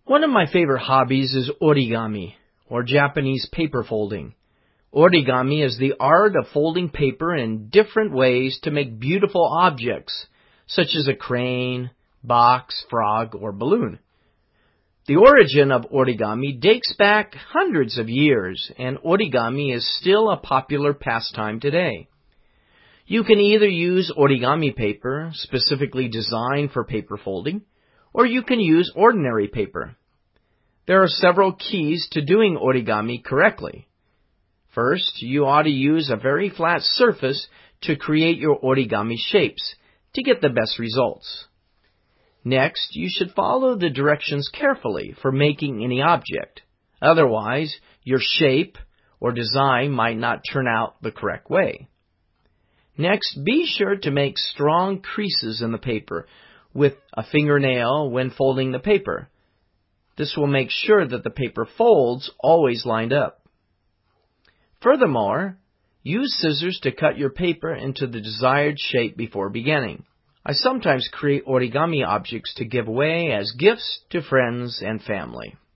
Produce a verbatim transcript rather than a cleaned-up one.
One of my favorite hobbies is origami, or Japanese paper folding. Origami is the art of folding paper in different ways to make beautiful objects, such as a crane, box, frog, or balloon. The origin of origami dates back hundreds of years, and origami is still a popular pastime today. You can either use origami paper, specifically designed for paper folding, or you can use ordinary paper. There are several keys to doing origami correctly. First, you ought to use a very flat surface to create your origami shapes to get the best results. Next, you should follow the directions carefully for making any object. Otherwise, your shape or design might not turn out the correct way. Next, be sure to make strong creases in the paper with a fingernail when folding the paper. This will make sure that the paper folds always lined up. Furthermore, use scissors to cut your paper into the desired shape before beginning. I sometimes create origami objects to give away as gifts to friends and family.